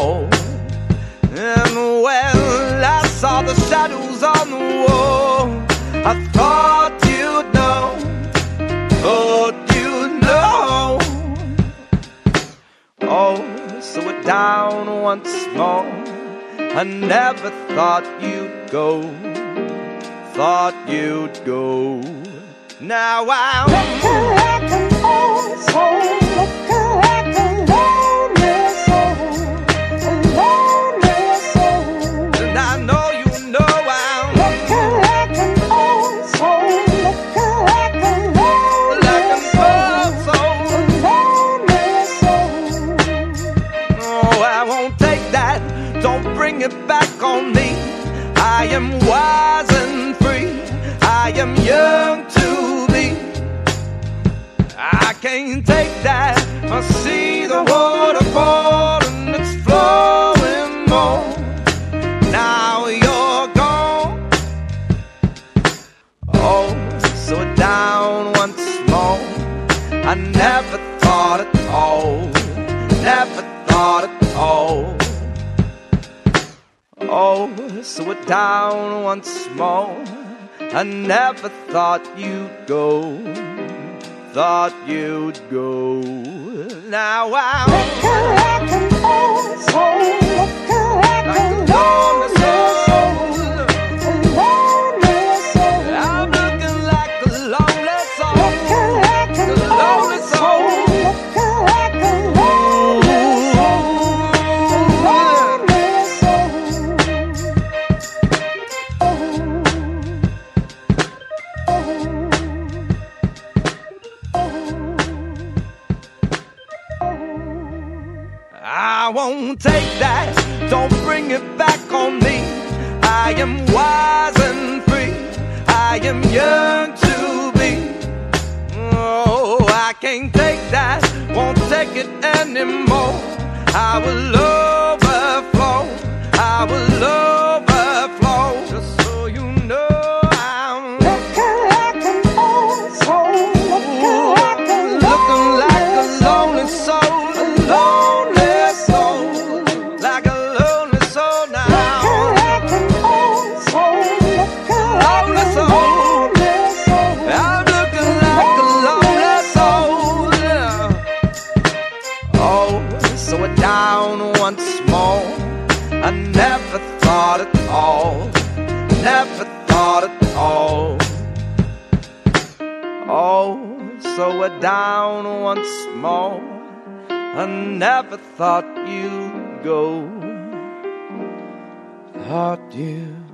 all. And when I saw the shadows on the wall, I thought you'd know, thought you'd know. Oh, so we're down once more. I never thought you'd go, thought you'd go. Now I'm looking like an old soul, looking like a lonely soul, a lonely soul. and I know you know I'm Looking like an old soul, looking like a lonely like a soul, soul. a lonely soul. Oh, I won't take that, don't bring it back on me. I am wise and free, I am young to be. I can't take that, I see the waterfall and it's flowing more. Now you're gone. Oh, so down once more. I never thought at all, never thought at all. Oh, so we're down once more. I never thought you'd go, thought you'd go. Now I'm Looking like an old soul, looking like a lonely soul, a lonely soul. I'm looking like a lonely soul, Looking like an a lonely old soul. soul, looking like a lonely I won't take that, don't bring it back on me. I am wise and free, I am young to be. Oh, I can't take that, won't take it anymore. I will overflow, I will overflow. Just so you know I'm looking like an old soul, looking like a lonely soul, a lonely soul, like a lonely soul now. like an old soul, Lonely soul, I'm looking like a lonely soul. Oh, so we're down once more. I never thought at all, never thought at all. Oh, so we're down once more. I never thought you'd go, thought you